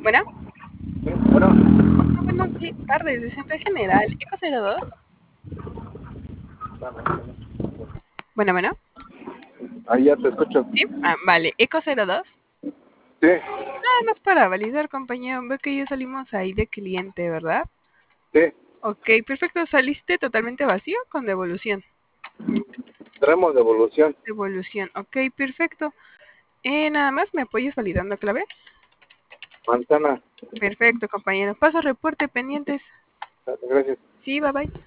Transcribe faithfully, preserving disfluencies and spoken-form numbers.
Bueno, Sí, bueno, ah, bueno, sí, tardes, de Centro General, Eco cero dos. Bueno, bueno, ahí ya te escucho. sí, ah, vale, Eco cero dos. Sí, Nada más para validar, compañero, veo que ya salimos ahí de cliente, ¿verdad? sí, Ok, perfecto, saliste totalmente vacío con devolución. tenemos devolución. Devolución, ok, perfecto. Eh, nada más, ¿me apoyas validando clave? Manzana, Perfecto, compañero. Paso reporte pendientes. gracias. Sí, bye bye.